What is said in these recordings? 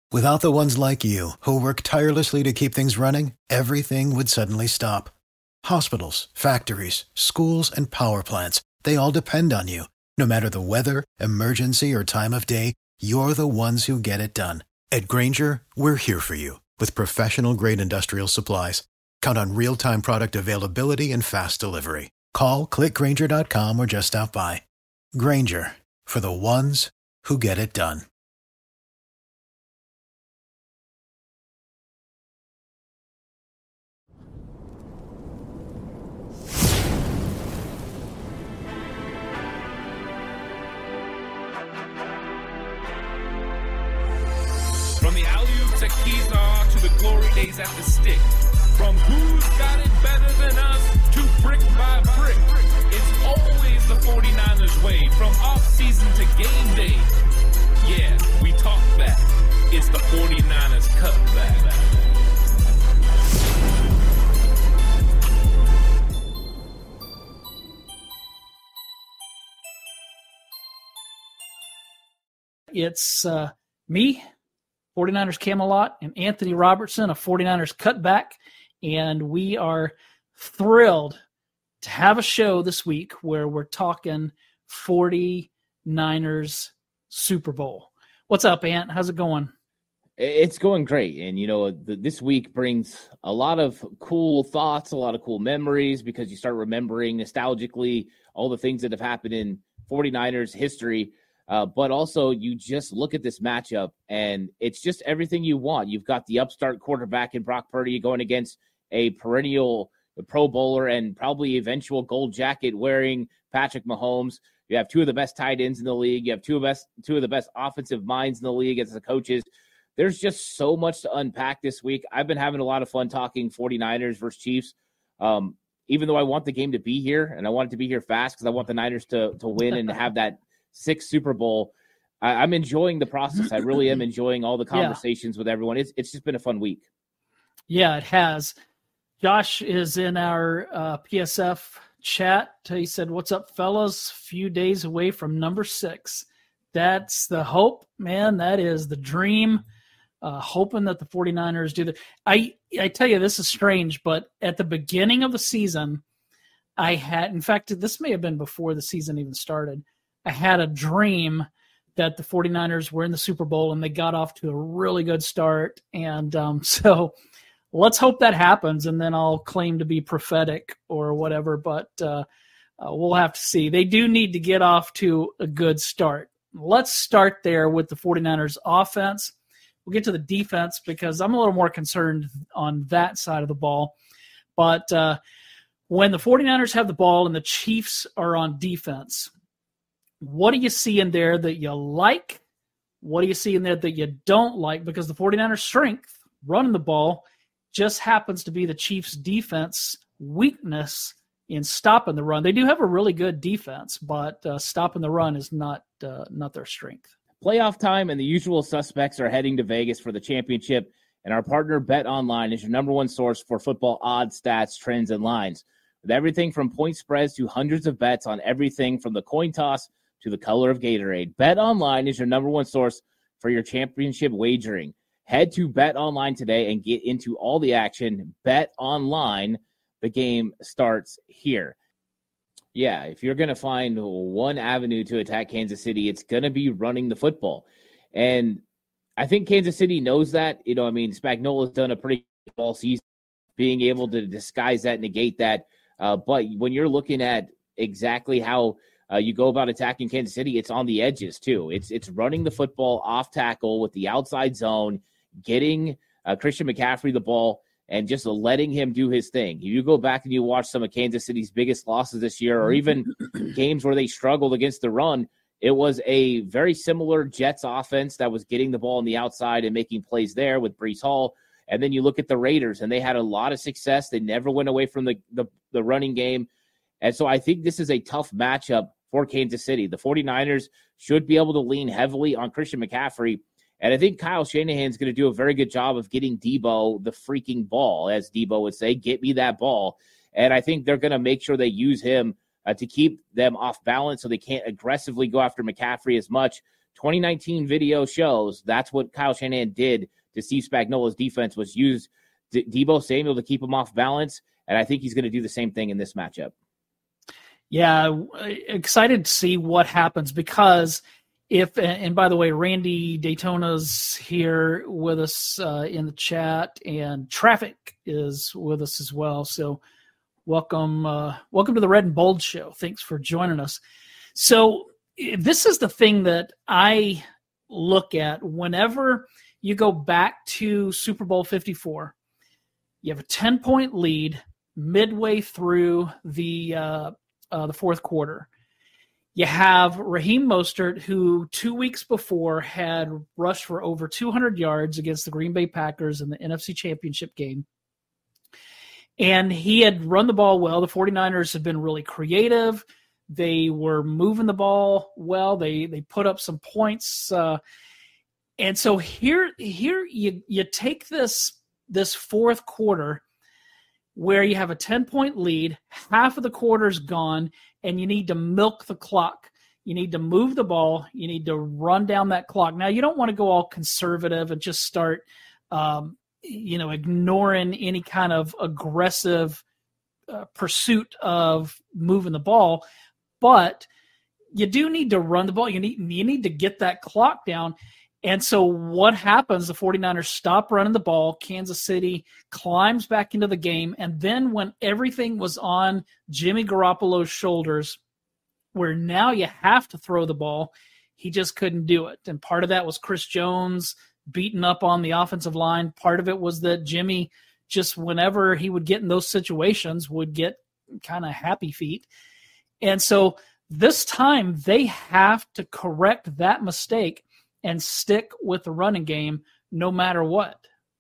Without the ones like you, who work tirelessly to keep things running, everything would suddenly stop. Hospitals, factories, schools, and power plants, they all depend on you. No matter the weather, emergency, or time of day, you're the ones who get it done. At Grainger, we're here for you with professional-grade industrial supplies. Count on real-time product availability and fast delivery. Call, click Grainger.com, or just stop by. Grainger, for the ones who get it done. From the alley-oop to Kezar to the glory days at the stick. From who's got it better than us to brick by brick. It's always the 49ers way. From off-season to game day. Yeah, we talk back. It's the 49ers cutback. It's me, 49ers Camelot, and Anthony Robertson, a 49ers cutback. And we are thrilled to have a show this week where we're talking 49ers Super Bowl. What's up, Ant? How's it going? It's going great. And, this week brings a lot of cool thoughts, a lot of cool memories, because you start remembering nostalgically all the things that have happened in 49ers history. But also you just look at this matchup and it's just everything you want. You've got the upstart quarterback in Brock Purdy going against a perennial Pro Bowler and probably eventual gold jacket wearing Patrick Mahomes. You have two of the best tight ends in the league. You have two of the best offensive minds in the league as the coaches. There's just so much to unpack this week. I've been having a lot of fun talking 49ers versus Chiefs. Even though I want the game to be here and I want it to be here fast because I want the Niners to win and have that sixth Super Bowl. I'm enjoying the process. I really am enjoying all the conversations with everyone. It's just been a fun week. Yeah, it has. Josh is in our PSF chat. He said, "What's up, fellas? Few days away from number 6. That's the hope, man. That is the dream. Hoping that the 49ers do that. I tell you, this is strange, but at the beginning of the season, in fact, this may have been before the season even started, I had a dream that the 49ers were in the Super Bowl and they got off to a really good start. And so let's hope that happens, and then I'll claim to be prophetic or whatever, but we'll have to see. They do need to get off to a good start. Let's start there with the 49ers offense. We'll get to the defense because I'm a little more concerned on that side of the ball. But when the 49ers have the ball and the Chiefs are on defense, what do you see in there that you like? What do you see in there that you don't like? Because the 49ers' strength, running the ball, just happens to be the Chiefs' defense weakness in stopping the run. They do have a really good defense, but stopping the run is not their strength. Playoff time and the usual suspects are heading to Vegas for the championship, and our partner BetOnline is your number one source for football odds, stats, trends, and lines. With everything from point spreads to hundreds of bets on everything from the coin toss to the color of Gatorade, BetOnline is your number one source for your championship wagering. Head to BetOnline today and get into all the action. BetOnline, the game starts here. Yeah, if you're going to find one avenue to attack Kansas City, it's going to be running the football. And I think Kansas City knows that. Spagnuolo's done a pretty good all season being able to disguise that, negate that. But when you're looking at exactly how you go about attacking Kansas City, it's on the edges too. It's running the football off tackle with the outside zone, getting Christian McCaffrey the ball, and just letting him do his thing. You go back and you watch some of Kansas City's biggest losses this year, or even games where they struggled against the run, it was a very similar Jets offense that was getting the ball on the outside and making plays there with Breece Hall. And then you look at the Raiders, and they had a lot of success. They never went away from the running game. And so I think this is a tough matchup for Kansas City. The 49ers should be able to lean heavily on Christian McCaffrey. And I think Kyle Shanahan's going to do a very good job of getting Debo the freaking ball, as Debo would say, get me that ball. And I think they're going to make sure they use him to keep them off balance so they can't aggressively go after McCaffrey as much. 2019 video shows that's what Kyle Shanahan did to Steve Spagnuolo's defense, was use Deebo Samuel to keep him off balance, and I think he's going to do the same thing in this matchup. Yeah, excited to see what happens, because and by the way, Randy Daytona's here with us in the chat, and Traffic is with us as well. So welcome to the Red and Bold Show. Thanks for joining us. So this is the thing that I look at whenever you go back to Super Bowl 54. You have a 10-point lead midway through the fourth quarter. You have Raheem Mostert, who 2 weeks before had rushed for over 200 yards against the Green Bay Packers in the NFC Championship game. And he had run the ball well. The 49ers have been really creative. They were moving the ball well. They put up some points. And so here you take this fourth quarter where you have a 10-point lead, half of the quarter's gone, and you need to milk the clock. You need to move the ball. You need to run down that clock. Now, you don't want to go all conservative and just start, ignoring any kind of aggressive pursuit of moving the ball, but you do need to run the ball. You need to get that clock down. And so what happens? The 49ers stop running the ball. Kansas City climbs back into the game. And then when everything was on Jimmy Garoppolo's shoulders, where now you have to throw the ball, he just couldn't do it. And part of that was Chris Jones beating up on the offensive line. Part of it was that Jimmy, just whenever he would get in those situations, would get kind of happy feet. And so this time they have to correct that mistake and stick with the running game no matter what.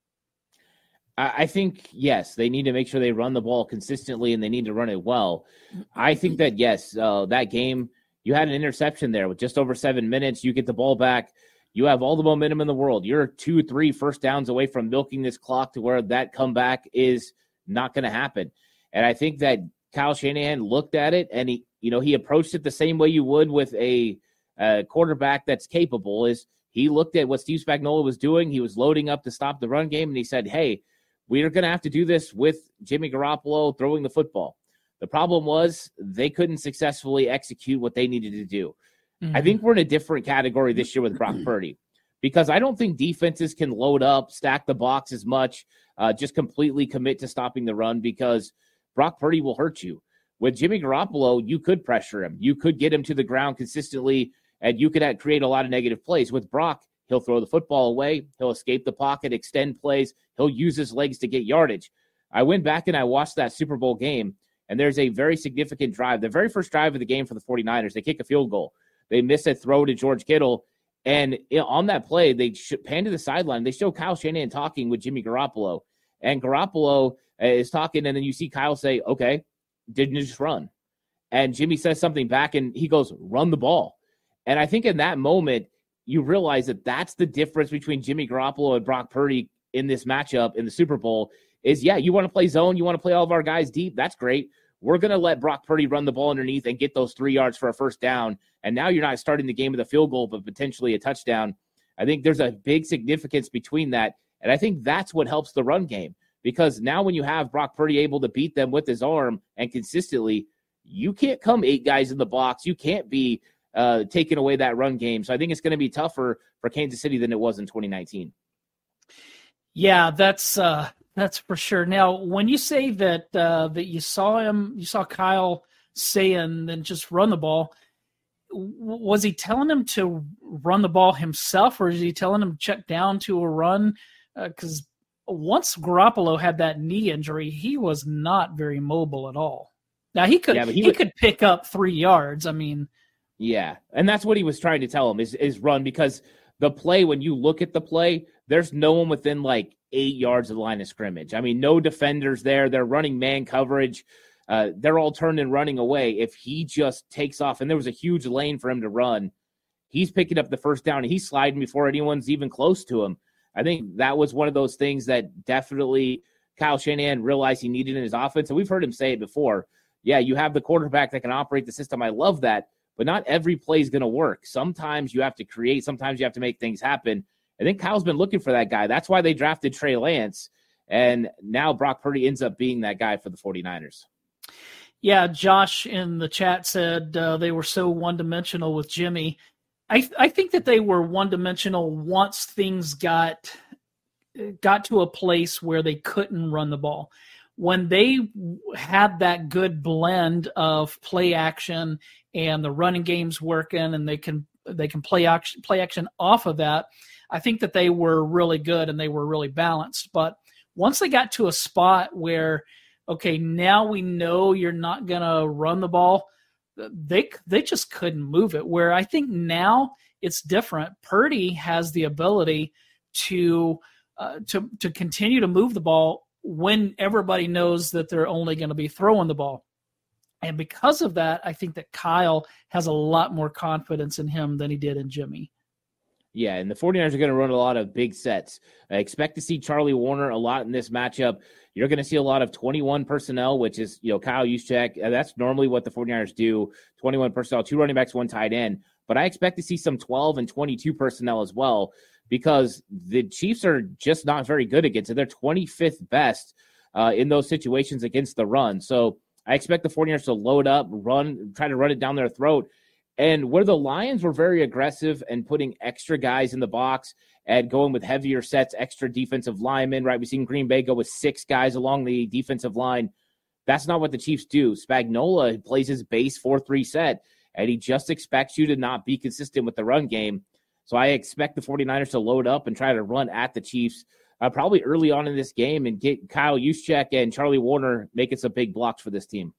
I think, yes, they need to make sure they run the ball consistently, and they need to run it well. I think that, yes, that game, you had an interception there with just over 7 minutes. You get the ball back. You have all the momentum in the world. You're 2-3 first downs away from milking this clock to where that comeback is not going to happen. And I think that Kyle Shanahan looked at it, and he approached it the same way you would with a quarterback that's capable. Is he looked at what Steve Spagnuolo was doing. He was loading up to stop the run game, and he said, hey, we are going to have to do this with Jimmy Garoppolo throwing the football. The problem was they couldn't successfully execute what they needed to do. Mm-hmm. I think we're in a different category this year with Brock Purdy, because I don't think defenses can load up, stack the box as much, just completely commit to stopping the run, because Brock Purdy will hurt you. With Jimmy Garoppolo, you could pressure him. You could get him to the ground consistently, and you could create a lot of negative plays. With Brock, he'll throw the football away. He'll escape the pocket, extend plays. He'll use his legs to get yardage. I went back and I watched that Super Bowl game, and there's a very significant drive. The very first drive of the game for the 49ers, they kick a field goal. They miss a throw to George Kittle, and on that play, they pan to the sideline. They show Kyle Shanahan talking with Jimmy Garoppolo, and Garoppolo is talking, and then you see Kyle say, okay, didn't you just run? And Jimmy says something back, and he goes, run the ball. And I think in that moment, you realize that that's the difference between Jimmy Garoppolo and Brock Purdy in this matchup in the Super Bowl is, yeah, you want to play zone, you want to play all of our guys deep, that's great. We're going to let Brock Purdy run the ball underneath and get those 3 yards for a first down. And now you're not starting the game with a field goal, but potentially a touchdown. I think there's a big significance between that. And I think that's what helps the run game, because now when you have Brock Purdy able to beat them with his arm and consistently, you can't come 8 guys in the box. You can't be taking away that run game. So I think it's going to be tougher for Kansas City than it was in 2019. Yeah, that's for sure. Now, when you say that you saw Kyle saying then just run the ball, was he telling him to run the ball himself, or is he telling him to check down to a run? Because once Garoppolo had that knee injury, he was not very mobile at all. Now he could pick up 3 yards. I mean, yeah, and that's what he was trying to tell him is run, because the play, when you look at the play, there's no one within like 8 yards of the line of scrimmage. I mean, no defenders there. They're running man coverage. They're all turned and running away. If he just takes off, and there was a huge lane for him to run, he's picking up the first down, and he's sliding before anyone's even close to him. I think that was one of those things that definitely Kyle Shanahan realized he needed in his offense. And we've heard him say it before. Yeah, you have the quarterback that can operate the system. I love that. but not every play is going to work. Sometimes you have to create, sometimes you have to make things happen. I think Kyle's been looking for that guy. That's why they drafted Trey Lance, and now Brock Purdy ends up being that guy for the 49ers. Yeah, Josh in the chat said they were so one-dimensional with Jimmy. I think that they were one-dimensional once things got to a place where they couldn't run the ball. When they had that good blend of play action and the running game's working, and they can play action off of that, I think that they were really good and they were really balanced. But once they got to a spot where, okay, now we know you're not going to run the ball, they just couldn't move it. Where I think now it's different. Purdy has the ability to continue to move the ball when everybody knows that they're only going to be throwing the ball. And because of that, I think that Kyle has a lot more confidence in him than he did in Jimmy. Yeah, and the 49ers are going to run a lot of big sets. I expect to see Charlie Warner a lot in this matchup. You're going to see a lot of 21 personnel, which is, Kyle Juszczyk. That's normally what the 49ers do, 21 personnel, 2 running backs, 1 tight end. But I expect to see some 12 and 22 personnel as well, because the Chiefs are just not very good against it. They're 25th best in those situations against the run. So I expect the 49ers to load up, try to run it down their throat. And where the Lions were very aggressive and putting extra guys in the box and going with heavier sets, extra defensive linemen, right? We've seen Green Bay go with 6 guys along the defensive line. That's not what the Chiefs do. Spagnuolo plays his base 4-3 set, and he just expects you to not be consistent with the run game. So I expect the 49ers to load up and try to run at the Chiefs probably early on in this game and get Kyle Juszczyk and Charlie Warner making some big blocks for this team.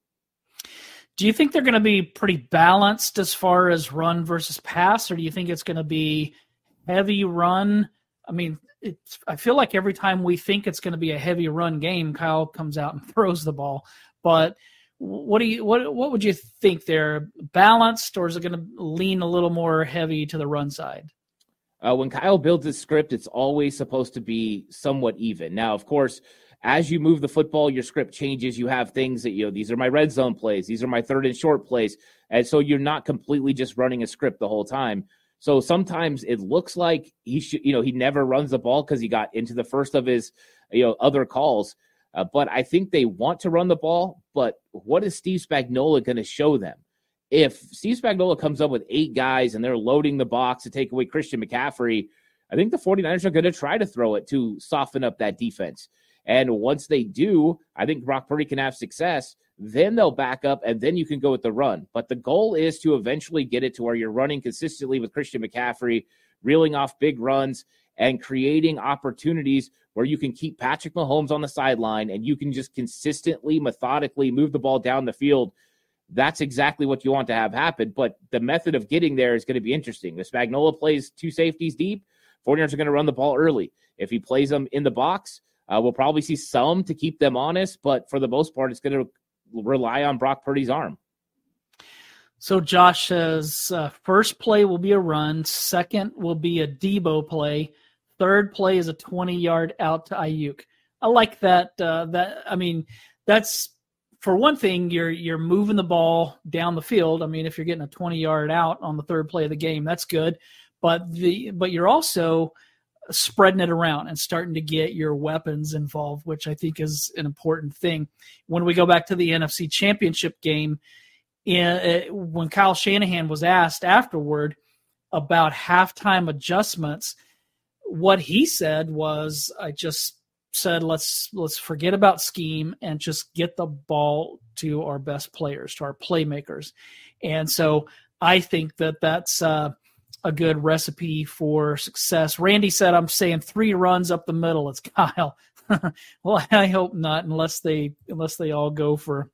Do you think they're going to be pretty balanced as far as run versus pass, or do you think it's going to be heavy run? I mean, I feel like every time we think it's going to be a heavy run game, Kyle comes out and throws the ball. But what would you think? They're balanced, or is it going to lean a little more heavy to the run side? When Kyle builds his script, it's always supposed to be somewhat even. Now, of course, as you move the football, your script changes. You have things that, these are my red zone plays. These are my 3rd and short plays. And so you're not completely just running a script the whole time. So sometimes it looks like he never runs the ball because he got into the first of his, other calls. But I think they want to run the ball. But what is Steve Spagnuolo going to show them? If Steve Spagnuolo comes up with 8 guys and they're loading the box to take away Christian McCaffrey, I think the 49ers are going to try to throw it to soften up that defense. And once they do, I think Brock Purdy can have success. Then they'll back up, and then you can go with the run. But the goal is to eventually get it to where you're running consistently with Christian McCaffrey, reeling off big runs, and creating opportunities where you can keep Patrick Mahomes on the sideline and you can just consistently, methodically move the ball down the field. That's exactly what you want to have happen. But the method of getting there is going to be interesting. If Spagnuolo plays 2 safeties deep, 49ers are going to run the ball early. If he plays them in the box, we'll probably see some to keep them honest, but for the most part, it's going to rely on Brock Purdy's arm. So Josh says first play will be a run, second will be a Debo play, third play is a 20-yard out to Ayuk. I like that. That's for one thing, you're moving the ball down the field. I mean, if you're getting a 20-yard out on the third play of the game, that's good. But you're also spreading it around and starting to get your weapons involved, which I think is an important thing. When we go back to the NFC Championship game, when Kyle Shanahan was asked afterward about halftime adjustments, what he said was, I just said, let's forget about scheme and just get the ball to our best players, to our playmakers. And so I think that's a good recipe for success. Randy said, I'm saying 3 runs up the middle. It's Kyle. Well, I hope not, unless they all go for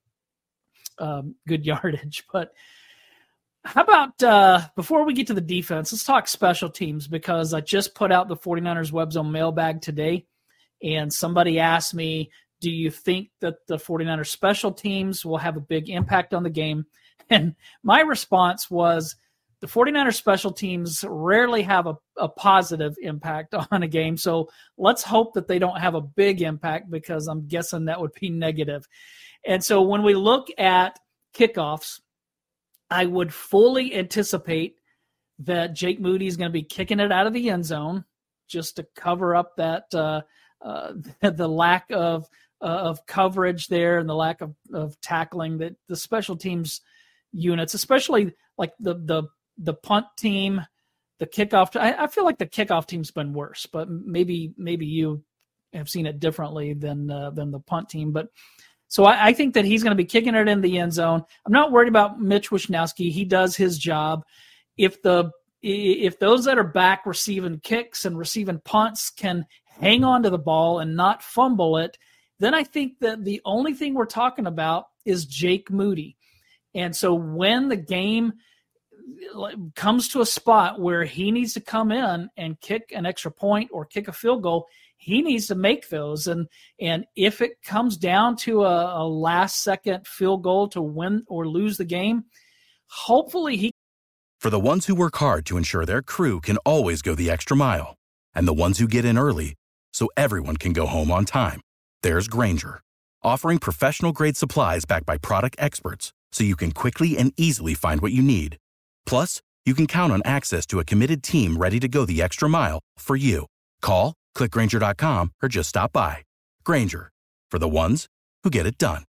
good yardage. But how about before we get to the defense, let's talk special teams, because I just put out the 49ers Web Zone mailbag today, and somebody asked me, do you think that the 49ers special teams will have a big impact on the game? And my response was, the 49ers special teams rarely have a positive impact on a game. So let's hope that they don't have a big impact, because I'm guessing that would be negative. And so when we look at kickoffs, I would fully anticipate that Jake Moody is going to be kicking it out of the end zone just to cover up that the lack of coverage there and the lack of tackling that the special teams units, especially like the punt team, the kickoff. I feel like the kickoff team's been worse, but maybe you have seen it differently than the punt team. But so I think that he's going to be kicking it in the end zone. I'm not worried about Mitch Wishnowsky. He does his job. If those that are back receiving kicks and receiving punts can hang on to the ball and not fumble it, then I think that the only thing we're talking about is Jake Moody. And so when the game comes to a spot where he needs to come in and kick an extra point or kick a field goal, he needs to make those. And if it comes down to a last-second field goal to win or lose the game, hopefully he. For the ones who work hard to ensure their crew can always go the extra mile, and the ones who get in early so everyone can go home on time, there's Grainger, offering professional-grade supplies backed by product experts so you can quickly and easily find what you need. Plus, you can count on access to a committed team ready to go the extra mile for you. Call, click Grainger.com, or just stop by. Grainger, for the ones who get it done.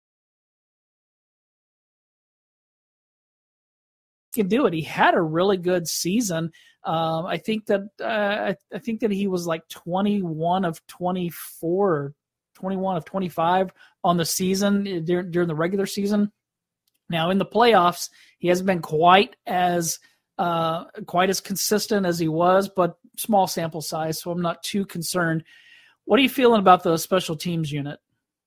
Can do it. He had a really good season. I think that he was like 21 of 24, 21 of 25 on the season during the regular season. Now in the playoffs, he hasn't been quite as consistent as he was, but small sample size, so I'm not too concerned. What are you feeling about the special teams unit?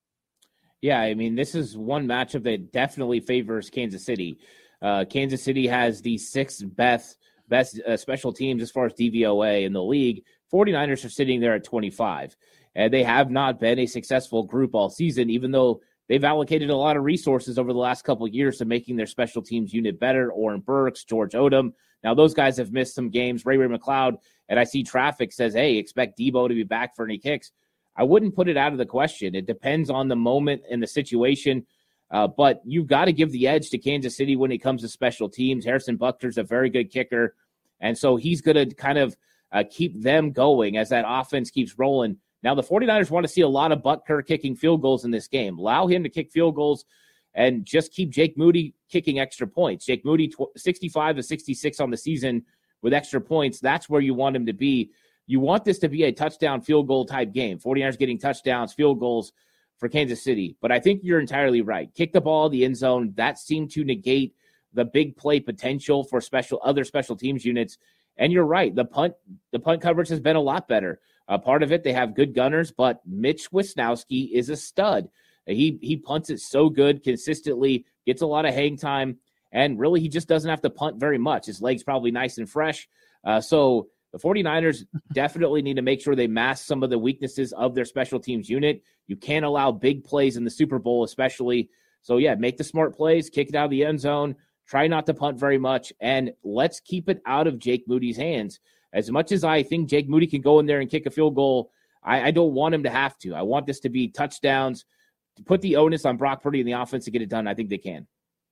Yeah, I mean, this is one matchup that definitely favors Kansas City. Kansas City has the sixth best special teams as far as DVOA in the league. 49ers are sitting there at 25. And they have not been a successful group all season, even though they've allocated a lot of resources over the last couple of years to making their special teams unit better. Oren Burks, George Odom. Now, those guys have missed some games. Ray McLeod, and I see traffic says, hey, expect Debo to be back for any kicks. I wouldn't put it out of the question. It depends on the moment and the situation. But you've got to give the edge to Kansas City when it comes to special teams. Harrison Butker's a very good kicker, and so he's going to kind of keep them going as that offense keeps rolling. Now, the 49ers want to see a lot of Butker kicking field goals in this game. Allow him to kick field goals and just keep Jake Moody kicking extra points. Jake Moody, 65 to 66 on the season with extra points. That's where you want him to be. You want this to be a touchdown field goal type game. 49ers getting touchdowns, field goals for Kansas City. But I think you're entirely right. Kick the ball in the end zone. That seemed to negate the big play potential for other special teams units. And you're right. The punt coverage has been a lot better. Part of it, they have good gunners, but Mitch Wishnowsky is a stud. He punts it so good consistently, gets a lot of hang time, and really he just doesn't have to punt very much. His leg's probably nice and fresh. So the 49ers definitely need to make sure they mask some of the weaknesses of their special teams unit. You can't allow big plays in the Super Bowl especially. So, yeah, make the smart plays, kick it out of the end zone, try not to punt very much, and let's keep it out of Jake Moody's hands. As much as I think Jake Moody can go in there and kick a field goal, I don't want him to have to. I want this to be touchdowns. To put the onus on Brock Purdy and the offense to get it done, I think they can.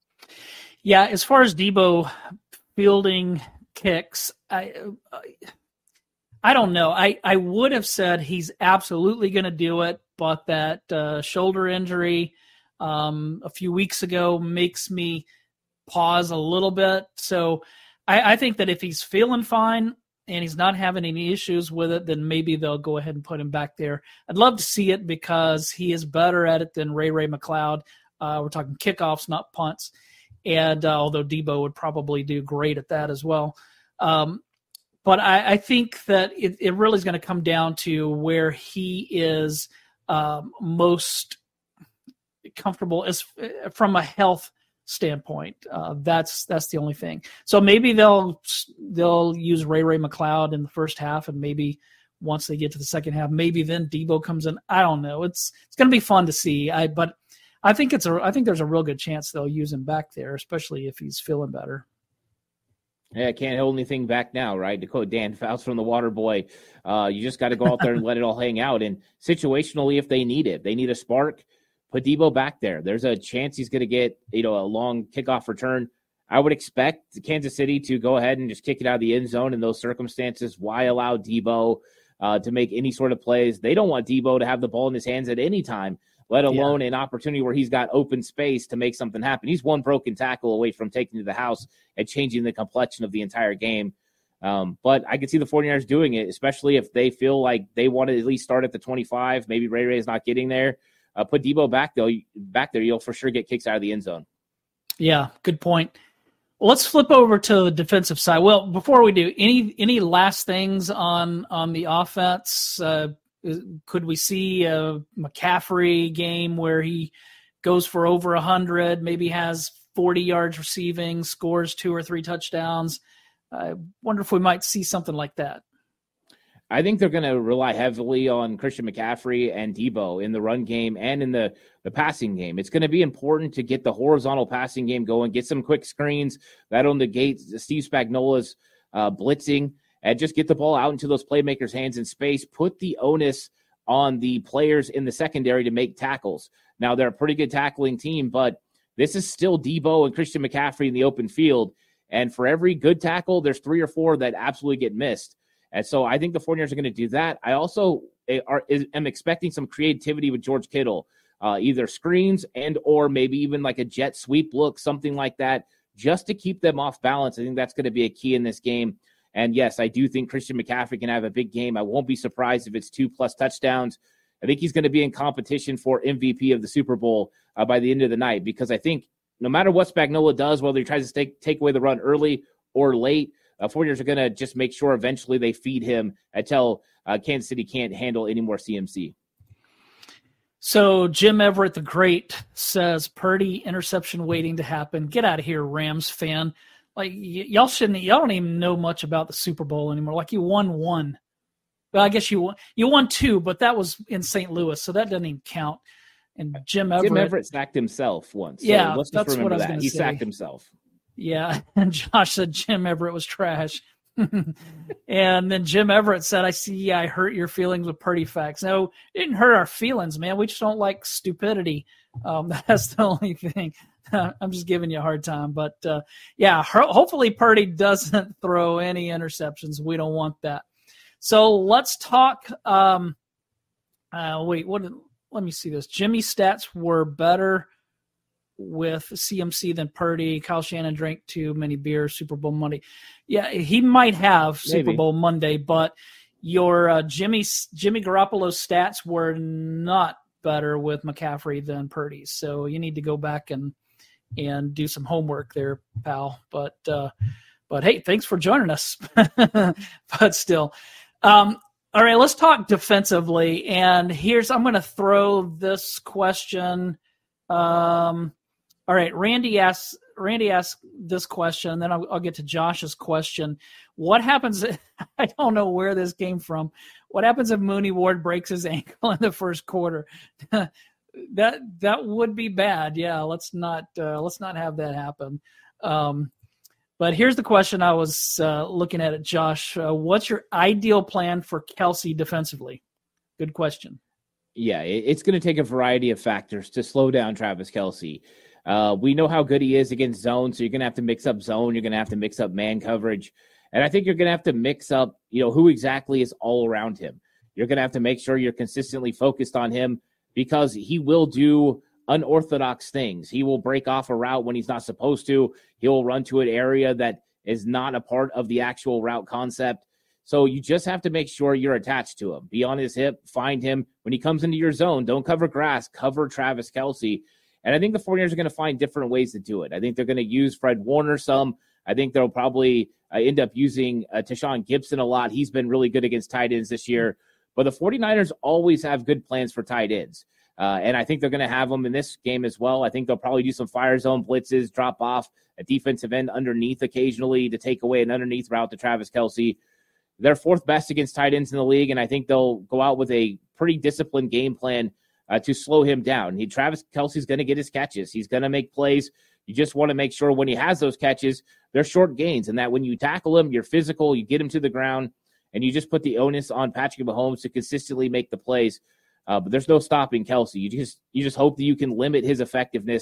Yeah, as far as Debo fielding kicks, I don't know. I would have said he's absolutely going to do it, but that shoulder injury a few weeks ago makes me pause a little bit. So I think that if he's feeling fine and he's not having any issues with it, then maybe they'll go ahead and put him back there. I'd love to see it because he is better at it than Ray McLeod. We're talking kickoffs, not punts. And although Debo would probably do great at that as well. But I think that it really is going to come down to where he is most comfortable as from a health standpoint. That's the only thing. So maybe they'll use Ray McLeod in the first half, and maybe once they get to the second half, maybe then Debo comes in. I don't know. It's going to be fun to see. But I think there's a real good chance they'll use him back there, especially if he's feeling better. Yeah, can't hold anything back now, right? To quote Dan Fouts from the Water Boy, you just got to go out there and let it all hang out. And situationally, if they need it, they need a spark, put Debo back there. There's a chance he's going to get, a long kickoff return. I would expect Kansas City to go ahead and just kick it out of the end zone in those circumstances. Why allow Debo to make any sort of plays? They don't want Debo to have the ball in his hands at any time, let alone an opportunity where he's got open space to make something happen. He's one broken tackle away from taking to the house and changing the complexion of the entire game. But I can see the 49ers doing it, especially if they feel like they want to at least start at the 25. Maybe Ray is not getting there. Put Debo back there. You'll for sure get kicks out of the end zone. Yeah, good point. Let's flip over to the defensive side. Well, before we do, any last things on the offense? Could we see a McCaffrey game where he goes for over 100, maybe has 40 yards receiving, scores 2 or 3 touchdowns? I wonder if we might see something like that. I think they're going to rely heavily on Christian McCaffrey and Debo in the run game and in the passing game. It's going to be important to get the horizontal passing game going, get some quick screens. That'll negate Steve Spagnuolo's blitzing, and just get the ball out into those playmakers' hands in space. Put the onus on the players in the secondary to make tackles. Now, they're a pretty good tackling team, but this is still Debo and Christian McCaffrey in the open field. And for every good tackle, there's 3 or 4 that absolutely get missed. And so I think the 49ers are going to do that. I also am expecting some creativity with George Kittle, either screens and or maybe even like a jet sweep look, something like that, just to keep them off balance. I think that's going to be a key in this game. And, yes, I do think Christian McCaffrey can have a big game. I won't be surprised if it's 2+ touchdowns. I think he's going to be in competition for MVP of the Super Bowl by the end of the night, because I think no matter what Spagnuolo does, whether he tries to take away the run early or late, 49ers are going to just make sure eventually they feed him until Kansas City can't handle any more CMC. So Jim Everett the Great says, Purdy interception waiting to happen. Get out of here, Rams fan. Like, y'all don't even know much about the Super Bowl anymore. Like, you won 1. Well, I guess you won 2, but that was in St. Louis, so that doesn't even count. And Jim Everett sacked himself once. So yeah, let's that's just what I remember was that. going to He say. sacked himself. Yeah, and Josh said Jim Everett was trash. And then Jim Everett said, I hurt your feelings with Purdy facts. No, it didn't hurt our feelings, man. We just don't like stupidity. That's the only thing. I'm just giving you a hard time. But, hopefully Purdy doesn't throw any interceptions. We don't want that. So let's talk let me see this. Jimmy's stats were better with CMC than Purdy. Kyle Shanahan drank too many beers Super Bowl Monday. Yeah, he might have Super Bowl Monday, but your Jimmy Garoppolo's stats were not better with McCaffrey than Purdy's. So you need to go back and do some homework there, pal. But hey, thanks for joining us. But still. All right, let's talk defensively. And I'm going to throw this question. All right, Randy asked this question, and then I'll get to Josh's question. What happens? I don't know where this came from. What happens if Mooney Ward breaks his ankle in the first quarter? That would be bad. Yeah, let's not have that happen. But here's the question I was looking at it, Josh. What's your ideal plan for Kelce defensively? Good question. Yeah, it's going to take a variety of factors to slow down Travis Kelce. We know how good he is against zone, so you're going to have to mix up zone. You're going to have to mix up man coverage. And I think you're going to have to mix up, who exactly is all around him. You're going to have to make sure you're consistently focused on him, because he will do unorthodox things. He will break off a route when he's not supposed to. He will run to an area that is not a part of the actual route concept. So you just have to make sure you're attached to him. Be on his hip, find him. When he comes into your zone, don't cover grass, cover Travis Kelce. And I think the 49ers are going to find different ways to do it. I think they're going to use Fred Warner some. I think they'll probably end up using Tashawn Gibson a lot. He's been really good against tight ends this year. But the 49ers always have good plans for tight ends. And I think they're going to have them in this game as well. I think they'll probably do some fire zone blitzes, drop off a defensive end underneath occasionally to take away an underneath route to Travis Kelce. They're 4th best against tight ends in the league, and I think they'll go out with a pretty disciplined game plan to slow him down. Travis Kelce's going to get his catches. He's going to make plays. You just want to make sure when he has those catches, they're short gains, and that when you tackle him, you're physical, you get him to the ground, and you just put the onus on Patrick Mahomes to consistently make the plays. But there's no stopping Kelce. You just hope that you can limit his effectiveness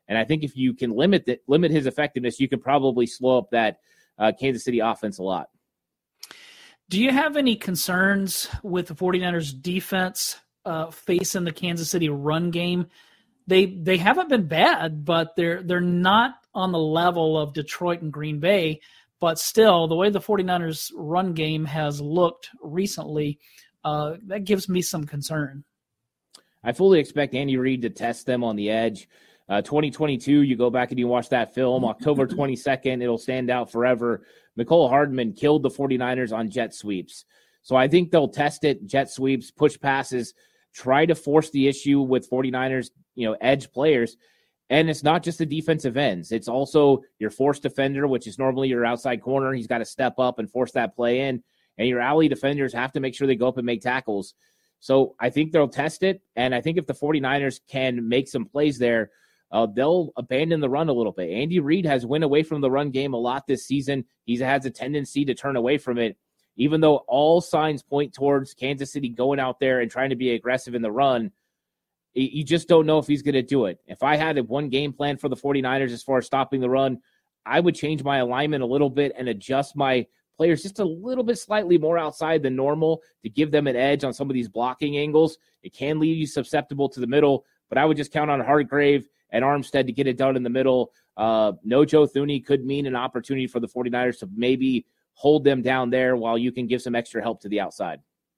And I think if you can limit his effectiveness, you can probably slow up that Kansas City offense a lot. Do you have any concerns with the 49ers defense facing the Kansas City run game? They haven't been bad, but they're not on the level of Detroit and Green Bay. But still, the way the 49ers run game has looked recently, that gives me some concern. I fully expect Andy Reid to test them on the edge. 2022, you go back and you watch that film, October 22nd, it'll stand out forever. Mecole Hardman killed the 49ers on jet sweeps. So I think they'll test it, jet sweeps, push passes, try to force the issue with 49ers, edge players. And it's not just the defensive ends. It's also your force defender, which is normally your outside corner. He's got to step up and force that play in. And your alley defenders have to make sure they go up and make tackles. So I think they'll test it. And I think if the 49ers can make some plays there, they'll abandon the run a little bit. Andy Reid has went away from the run game a lot this season. He has a tendency to turn away from it, even though all signs point towards Kansas City going out there and trying to be aggressive in the run. You just don't know if he's going to do it. If I had one game plan for the 49ers as far as stopping the run, I would change my alignment a little bit and adjust my players just a little bit slightly more outside than normal to give them an edge on some of these blocking angles. It can leave you susceptible to the middle, but I would just count on Hargrave and Armstead to get it done in the middle. No Joe Thuney could mean an opportunity for the 49ers to maybe hold them down there while you can give some extra help to the outside.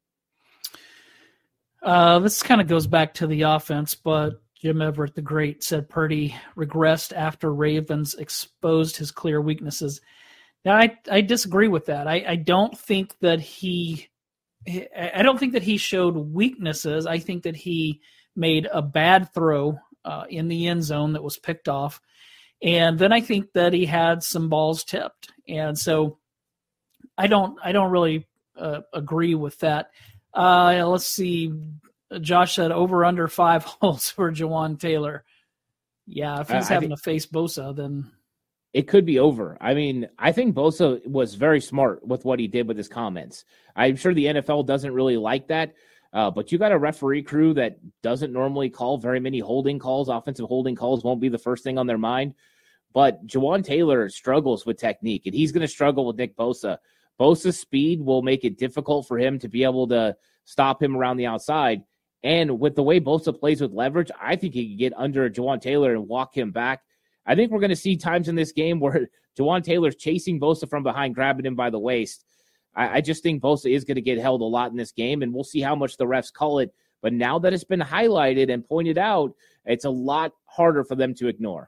This kind of goes back to the offense, but Jim Everett the Great said Purdy regressed after Ravens exposed his clear weaknesses. Now, I disagree with that. I don't think that he showed weaknesses. I think that he made a bad throw in the end zone that was picked off. And then I think that he had some balls tipped. And so I don't really agree with that. Let's see. Josh said over under 5 holes for Jawaan Taylor. Yeah, if he's having to face Bosa, then it could be over. I mean, I think Bosa was very smart with what he did with his comments. I'm sure the NFL doesn't really like that, but you got a referee crew that doesn't normally call very many holding calls. Offensive holding calls won't be the first thing on their mind. But Jawaan Taylor struggles with technique, and he's going to struggle with Nick Bosa. Bosa's speed will make it difficult for him to be able to stop him around the outside. And with the way Bosa plays with leverage, I think he can get under Jawaan Taylor and walk him back. I think we're going to see times in this game where Jawaan Taylor's chasing Bosa from behind, grabbing him by the waist. I just think Bosa is going to get held a lot in this game, and we'll see how much the refs call it. But now that it's been highlighted and pointed out, it's a lot harder for them to ignore.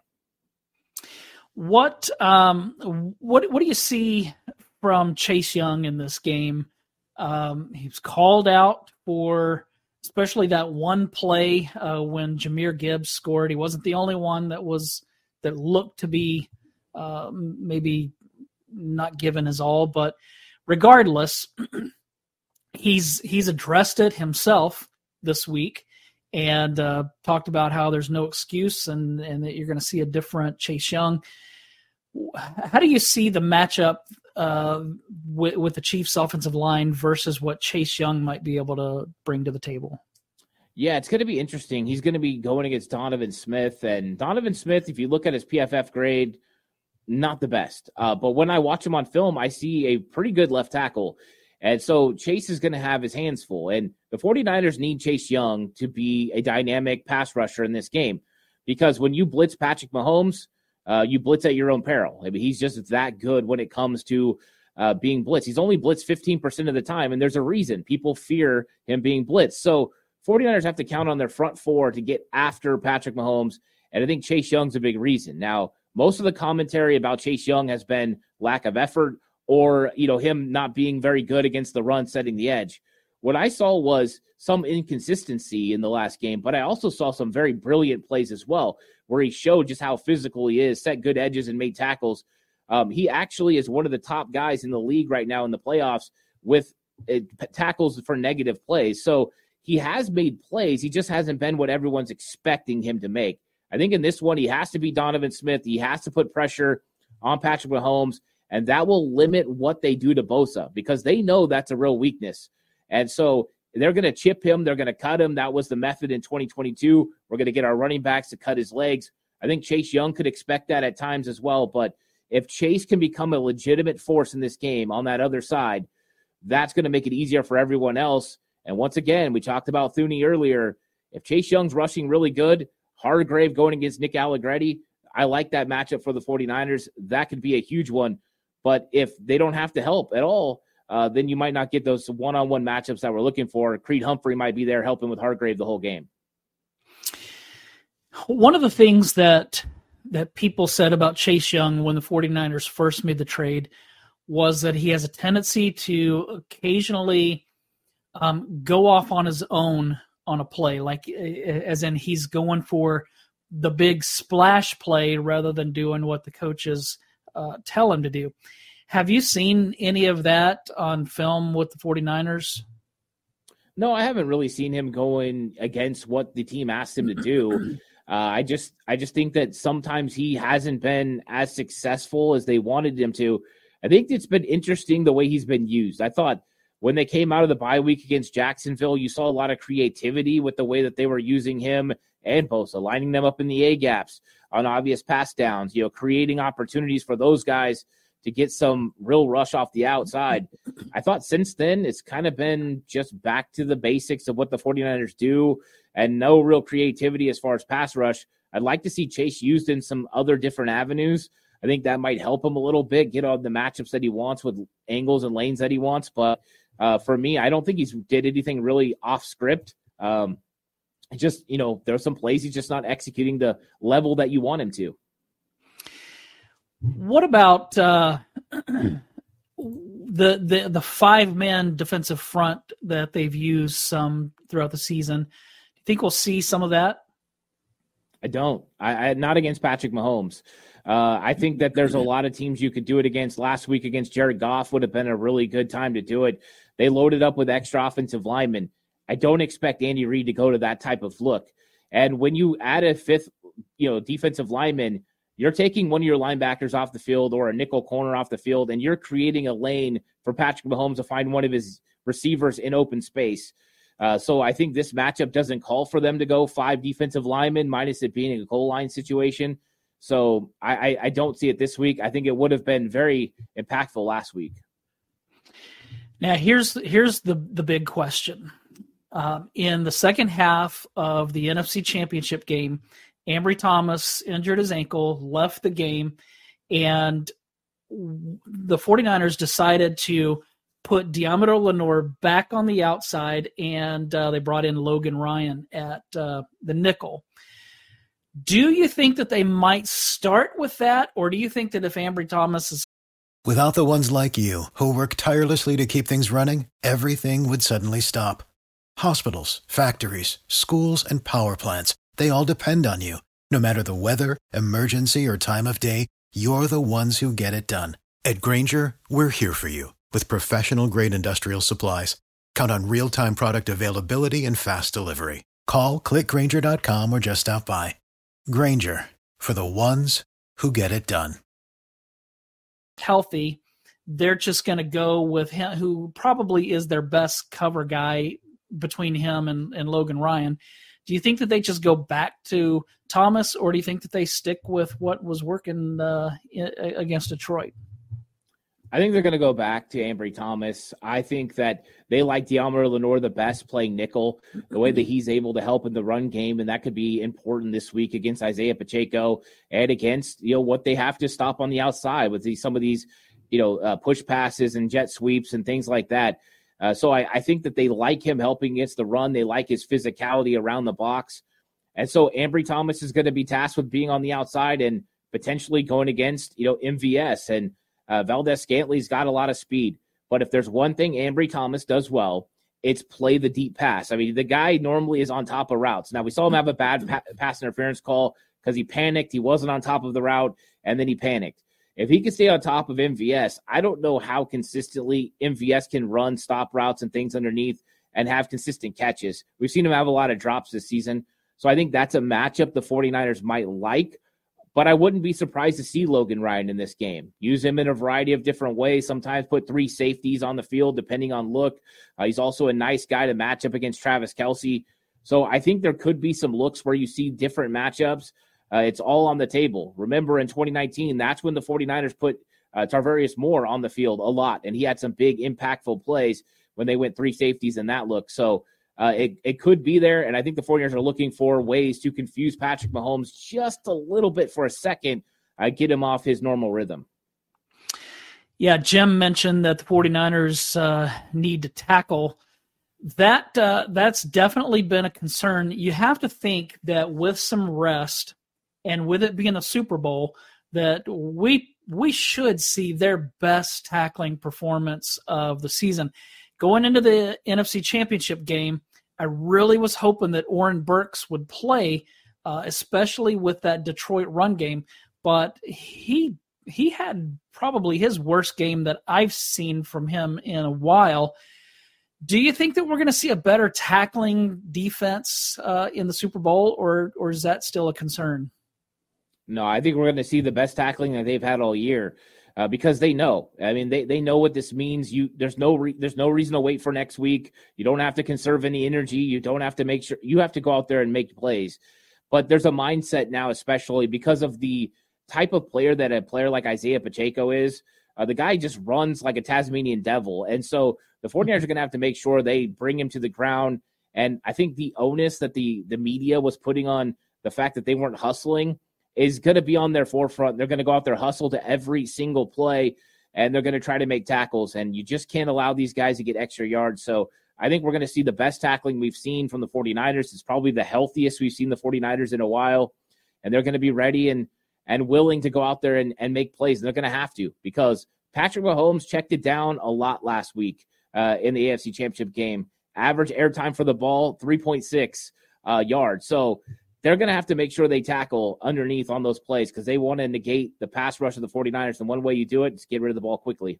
What do you see from Chase Young in this game? He was called out for especially that one play when Jahmyr Gibbs scored. He wasn't the only one that looked to be maybe not given his all, but regardless, he's addressed it himself this week and talked about how there's no excuse and that you're going to see a different Chase Young. How do you see the matchup with the Chiefs' offensive line versus what Chase Young might be able to bring to the table? Yeah, it's going to be interesting. He's going to be going against Donovan Smith. And Donovan Smith, if you look at his PFF grade, not the best. But when I watch him on film, I see a pretty good left tackle. And so Chase is going to have his hands full. And the 49ers need Chase Young to be a dynamic pass rusher in this game. Because when you blitz Patrick Mahomes, you blitz at your own peril. I mean, he's just that good when it comes to being blitzed. He's only blitzed 15% of the time, and there's a reason. People fear him being blitzed. So 49ers have to count on their front four to get after Patrick Mahomes, and I think Chase Young's a big reason. Now, most of the commentary about Chase Young has been lack of effort or, him not being very good against the run, setting the edge. What I saw was some inconsistency in the last game, but I also saw some very brilliant plays as well, where he showed just how physical he is, set good edges, and made tackles. He actually is one of the top guys in the league right now in the playoffs with tackles for negative plays. So he has made plays. He just hasn't been what everyone's expecting him to make. I think in this one, he has to be Donovan Smith. He has to put pressure on Patrick Mahomes, and that will limit what they do to Bosa because they know that's a real weakness. And so they're going to chip him. They're going to cut him. That was the method in 2022. We're going to get our running backs to cut his legs. I think Chase Young could expect that at times as well. But if Chase can become a legitimate force in this game on that other side, that's going to make it easier for everyone else. And once again, we talked about Thuney earlier. If Chase Young's rushing really good, Hargrave going against Nick Allegretti, I like that matchup for the 49ers. That could be a huge one. But if they don't have to help at all, then you might not get those one-on-one matchups that we're looking for. Creed Humphrey might be there helping with Hargrave the whole game. One of the things that people said about Chase Young when the 49ers first made the trade was that he has a tendency to occasionally go off on his own on a play, like as in he's going for the big splash play rather than doing what the coaches tell him to do. Have you seen any of that on film with the 49ers? No, I haven't really seen him going against what the team asked him to do. I just think that sometimes he hasn't been as successful as they wanted him to. I think it's been interesting the way he's been used. I thought when they came out of the bye week against Jacksonville, you saw a lot of creativity with the way that they were using him and Bosa, lining them up in the A-gaps on obvious pass downs, creating opportunities for those guys to get some real rush off the outside. I thought since then it's kind of been just back to the basics of what the 49ers do and no real creativity as far as pass rush. I'd like to see Chase used in some other different avenues. I think that might help him a little bit, get all the matchups that he wants with angles and lanes that he wants. But for me, I don't think he's did anything really off script. Just, there's some plays he's just not executing the level that you want him to. What about the 5-man defensive front that they've used some throughout the season? Do you think we'll see some of that? I don't. I not against Patrick Mahomes. I think that there's a lot of teams you could do it against. Last week against Jared Goff would have been a really good time to do it. They loaded up with extra offensive linemen. I don't expect Andy Reid to go to that type of look. And when you add a fifth, defensive lineman, you're taking one of your linebackers off the field or a nickel corner off the field, and you're creating a lane for Patrick Mahomes to find one of his receivers in open space. So I think this matchup doesn't call for them to go 5 defensive linemen, minus it being a goal line situation. So I don't see it this week. I think it would have been very impactful last week. Now, here's the big question. In the second half of the NFC Championship game, Ambry Thomas injured his ankle, left the game, and the 49ers decided to put Deommodore Lenoir back on the outside, and they brought in Logan Ryan at the nickel. Do you think that they might start with that, or do you think that if Ambry Thomas is... Without the ones like you, who work tirelessly to keep things running, everything would suddenly stop. Hospitals, factories, schools, and power plants, they all depend on you. No matter the weather, emergency, or time of day, you're the ones who get it done. At Grainger, we're here for you with professional-grade industrial supplies. Count on real-time product availability and fast delivery. Call, click Grainger.com, or just stop by. Grainger, for the ones who get it done. Healthy, they're just going to go with him, who probably is their best cover guy between him and Logan Ryan. Do you think that they just go back to Thomas, or do you think that they stick with what was working against Detroit? I think they're going to go back to Ambry Thomas. I think that they like Deommodore Lenoir the best playing nickel, the way that he's able to help in the run game, and that could be important this week against Isaiah Pacheco and against what they have to stop on the outside with some of these push passes and jet sweeps and things like that. So I think that they like him helping against the run. They like his physicality around the box. And so Ambry Thomas is going to be tasked with being on the outside and potentially going against, MVS. And Valdez-Scantley's got a lot of speed. But if there's one thing Ambry Thomas does well, it's play the deep pass. I mean, the guy normally is on top of routes. Now, we saw him have a bad pass interference call because he panicked. He wasn't on top of the route, and then he panicked. If he can stay on top of MVS, I don't know how consistently MVS can run stop routes and things underneath and have consistent catches. We've seen him have a lot of drops this season. So I think that's a matchup the 49ers might like, but I wouldn't be surprised to see Logan Ryan in this game. Use him in a variety of different ways, sometimes put 3 safeties on the field depending on look. He's also a nice guy to match up against Travis Kelce. So I think there could be some looks where you see different matchups. It's all on the table. Remember, in 2019, that's when the 49ers put Tarvarius Moore on the field a lot, and he had some big impactful plays when they went 3 safeties in that look. So it could be there, and I think the 49ers are looking for ways to confuse Patrick Mahomes just a little bit for a second, get him off his normal rhythm. Yeah, Jim mentioned that the 49ers need to tackle. That's definitely been a concern. You have to think that with some rest and with it being a Super Bowl, that we should see their best tackling performance of the season. Going into the NFC Championship game, I really was hoping that Oren Burks would play, especially with that Detroit run game, but he had probably his worst game that I've seen from him in a while. Do you think that we're going to see a better tackling defense in the Super Bowl, or is that still a concern? No, I think we're going to see the best tackling that they've had all year because they know. I mean, they know what this means. There's no reason to wait for next week. You don't have to conserve any energy. You don't have to make sure. You have to go out there and make plays. But there's a mindset now, especially because of the type of player that a player like Isaiah Pacheco is. The guy just runs like a Tasmanian devil. And so the 49ers are going to have to make sure they bring him to the ground. And I think the onus that the media was putting on the fact that they weren't hustling is going to be on their forefront. They're going to go out there, hustle to every single play, and they're going to try to make tackles. And you just can't allow these guys to get extra yards. So I think we're going to see the best tackling we've seen from the 49ers. It's probably the healthiest we've seen the 49ers in a while. And they're going to be ready and willing to go out there and make plays. And they're going to have to, because Patrick Mahomes checked it down a lot last week in the AFC Championship game. Average airtime for the ball, 3.6 yards. So they're going to have to make sure they tackle underneath on those plays because they want to negate the pass rush of the 49ers. And one way you do it is get rid of the ball quickly.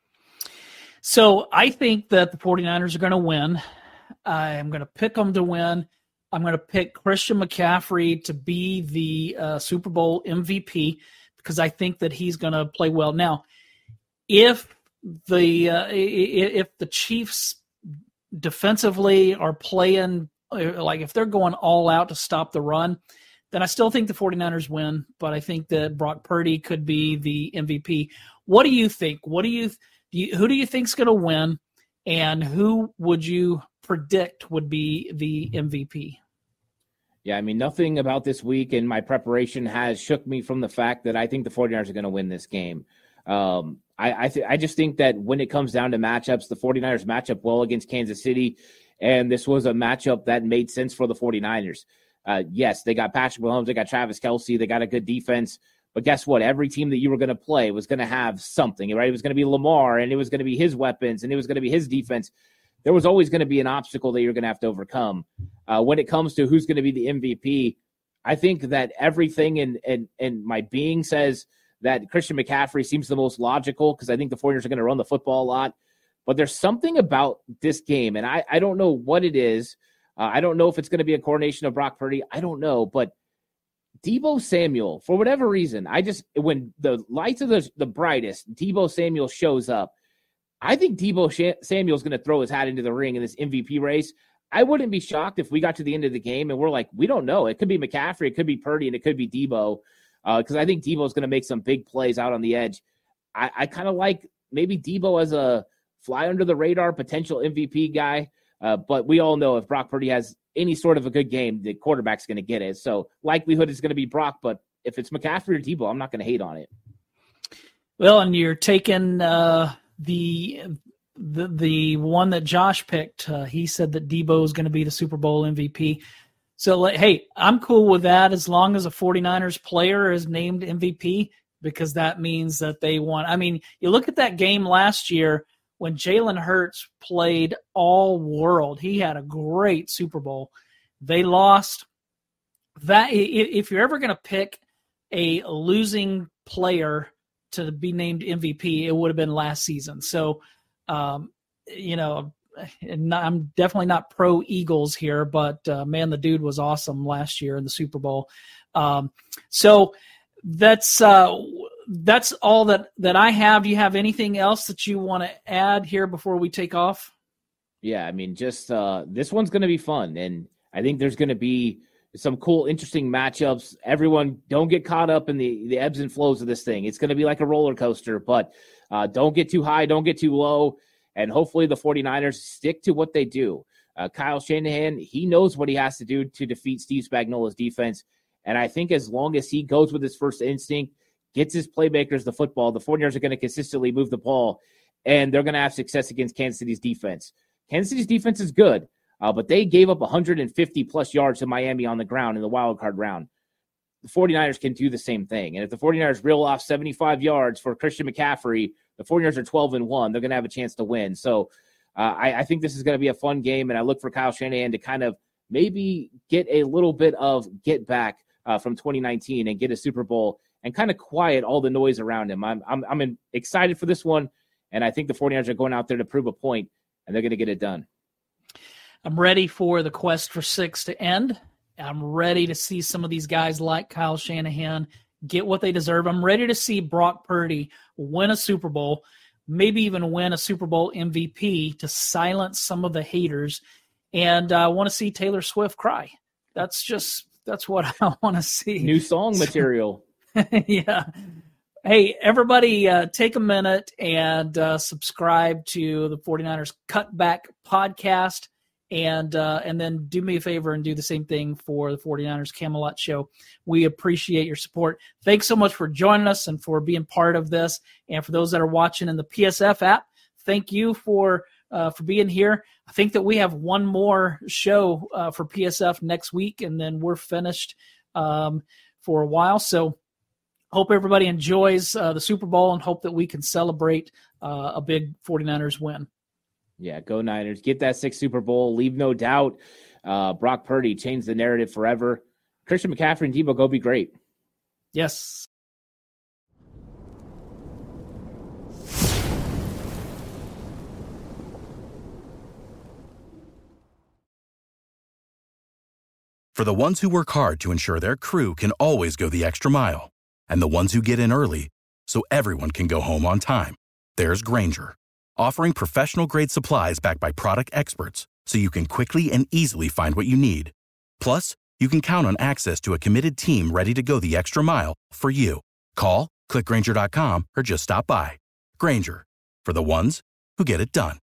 So I think that the 49ers are going to win. I'm going to pick them to win. I'm going to pick Christian McCaffrey to be the Super Bowl MVP because I think that he's going to play well. Now, if the Chiefs defensively are playing, like if they're going all out to stop the run, then I still think the 49ers win, but I think that Brock Purdy could be the MVP. What do you think? Who do you think's going to win, and who would you predict would be the MVP? Yeah, I mean, nothing about this week in my preparation has shook me from the fact that I think the 49ers are going to win this game. I just think that when it comes down to matchups, the 49ers match up well against Kansas City, and this was a matchup that made sense for the 49ers. Yes, they got Patrick Mahomes, they got Travis Kelce, they got a good defense, but guess what? Every team that you were going to play was going to have something, right? It was going to be Lamar, and it was going to be his weapons, and it was going to be his defense. There was always going to be an obstacle that you're going to have to overcome. When it comes to who's going to be the MVP, I think that everything in my being says that Christian McCaffrey seems the most logical because I think the 49ers are going to run the football a lot. But there's something about this game, and I don't know what it is. I don't know if it's going to be a coordination of Brock Purdy. I don't know. But Deebo Samuel, for whatever reason, when the lights are the brightest, Deebo Samuel shows up. I think Deebo Samuel is going to throw his hat into the ring in this MVP race. I wouldn't be shocked if we got to the end of the game and we're like, we don't know. It could be McCaffrey, it could be Purdy, and it could be Deebo. Because I think Deebo is going to make some big plays out on the edge. I kind of like maybe Deebo as a fly under the radar potential MVP guy. But we all know if Brock Purdy has any sort of a good game, the quarterback's going to get it. So likelihood is going to be Brock. But if it's McCaffrey or Deebo, I'm not going to hate on it. Well, and you're taking the one that Josh picked. He said that Deebo is going to be the Super Bowl MVP. So, hey, I'm cool with that as long as a 49ers player is named MVP because that means that they won. I mean, you look at that game last year when Jalen Hurts played all world. He had a great Super Bowl. They lost. That if you're ever going to pick a losing player to be named MVP, it would have been last season. So, I'm definitely not pro Eagles here, but man, the dude was awesome last year in the Super Bowl. So that's all that I have. Do you have anything else that you want to add here before we take off? Yeah, I mean, just this one's going to be fun, and I think there's going to be some cool, interesting matchups. Everyone, don't get caught up in the ebbs and flows of this thing. It's going to be like a roller coaster, but don't get too high, don't get too low, and hopefully the 49ers stick to what they do. Kyle Shanahan, he knows what he has to do to defeat Steve Spagnuolo's defense, and I think as long as he goes with his first instinct, gets his playmakers the football, the 49ers are going to consistently move the ball, and they're going to have success against Kansas City's defense. Kansas City's defense is good. But they gave up 150-plus yards to Miami on the ground in the wild card round. The 49ers can do the same thing. And if the 49ers reel off 75 yards for Christian McCaffrey, the 49ers are 12-1. They're going to have a chance to win. So I think this is going to be a fun game, and I look for Kyle Shanahan to kind of maybe get a little bit of get back from 2019 and get a Super Bowl and kind of quiet all the noise around him. I'm excited for this one, and I think the 49ers are going out there to prove a point, and they're going to get it done. I'm ready for the quest for 6 to end. I'm ready to see some of these guys like Kyle Shanahan get what they deserve. I'm ready to see Brock Purdy win a Super Bowl, maybe even win a Super Bowl MVP to silence some of the haters. And I want to see Taylor Swift cry. That's what I want to see. New song material. Yeah. Hey, everybody, take a minute and subscribe to the 49ers Cutback podcast. And then do me a favor and do the same thing for the 49ers Camelot Show. We appreciate your support. Thanks so much for joining us and for being part of this. And for those that are watching in the PSF app, thank you for being here. I think that we have one more show for PSF next week, and then we're finished for a while. So hope everybody enjoys the Super Bowl and hope that we can celebrate a big 49ers win. Yeah, go Niners. Get that 6th Super Bowl. Leave no doubt. Brock Purdy changed the narrative forever. Christian McCaffrey and Debo go be great. Yes. For the ones who work hard to ensure their crew can always go the extra mile, and the ones who get in early so everyone can go home on time, there's Grainger, offering professional-grade supplies backed by product experts so you can quickly and easily find what you need. Plus, you can count on access to a committed team ready to go the extra mile for you. Call, click Grainger.com, or just stop by. Grainger, for the ones who get it done.